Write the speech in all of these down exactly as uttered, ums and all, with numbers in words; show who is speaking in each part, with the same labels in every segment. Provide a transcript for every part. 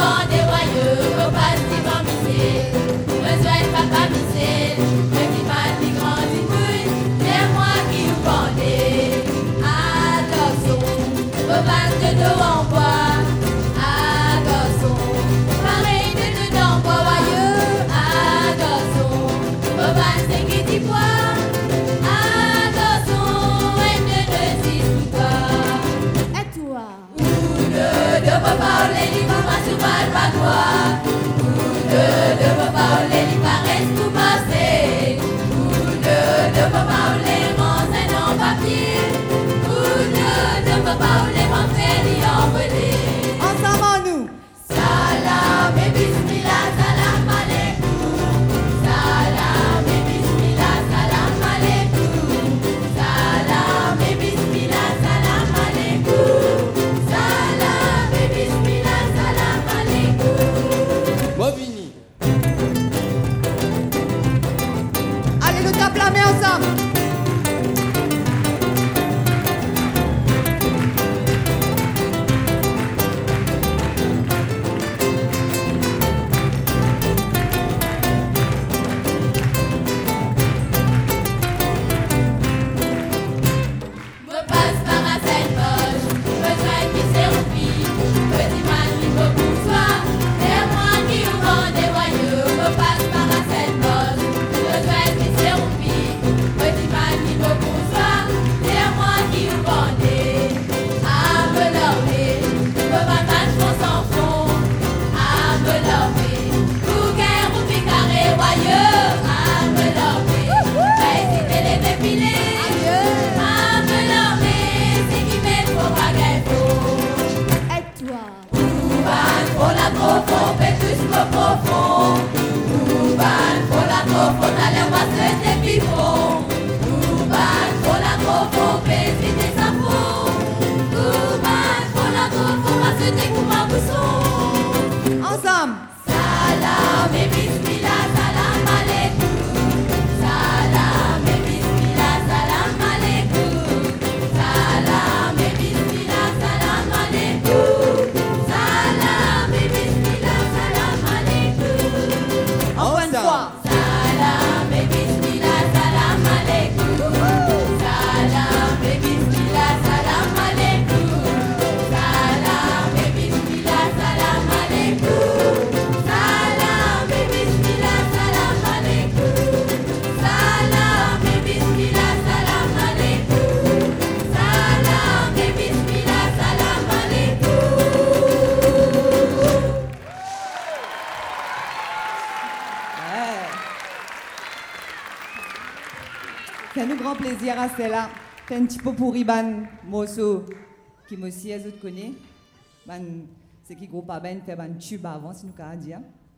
Speaker 1: C'est un grand plaisir à cela. C'est un petit peu pour Iban Mosso qui me aussi les autres connaissent. Ben, c'est qui groupe ben fait un tube avant si nous qu'à dire.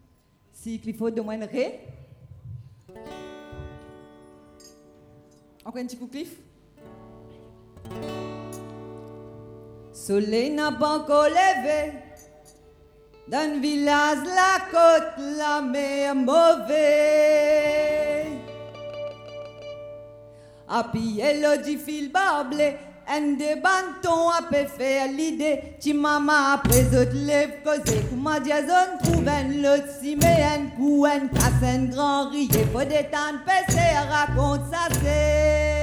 Speaker 1: Si Clifford de moins ré. Encore un petit coup Cliff. Soleil n'a pas encore levé. Dans le village la côte la mer mauvais. A pied le du fil barblé, un des bantons a pu faire l'idée. Ti maman après autres lève causé, comment dire zone trouve un lot si mais un coup un casse un grand riez, faut détendre, passer raconte ça c'est.